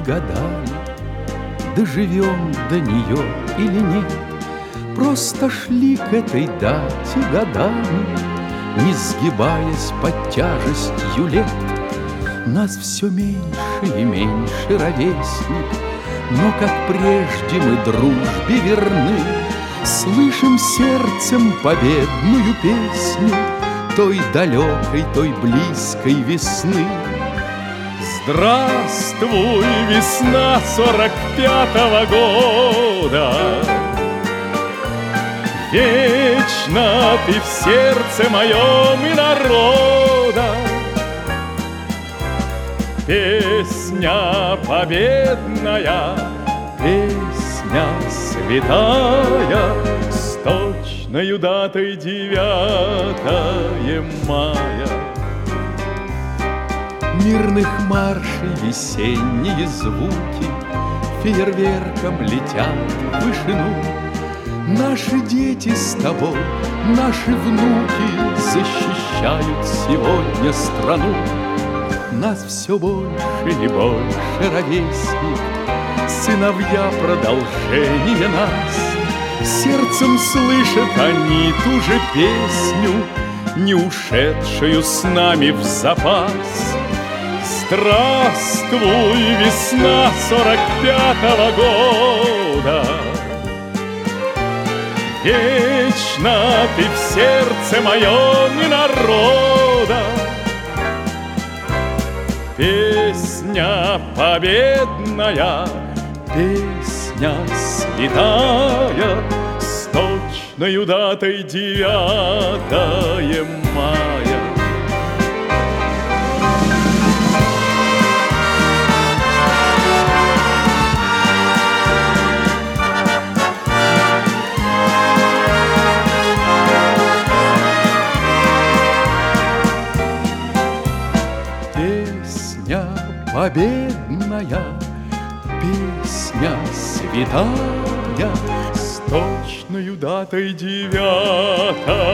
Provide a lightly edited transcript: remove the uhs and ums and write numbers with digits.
гадали, доживем до нее или нет. Просто шли к этой дате годами, не сгибаясь под тяжестью лет. Нас все меньше и меньше, ровесник, но, как прежде, мы дружбе верны. Слышим сердцем победную песню той далекой, той близкой весны. Здравствуй, весна 45-го года! Вечно ты в сердце моем и народа. Песня победная, песня святая, с точною датой 9 мая. Мирных маршей весенние звуки фейерверком летят в вышину. Наши дети с тобой, наши внуки защищают сегодня страну. Нас все больше и больше, ровесник, сыновья продолжения нас. Сердцем слышат они ту же песню, не ушедшую с нами в запас. Здравствуй, весна 45-го года! Вечно ты в сердце моем и народа. Песня победная, песня святая, с точною датой 9 мая. Песня победная, песня святая, с точною датой 9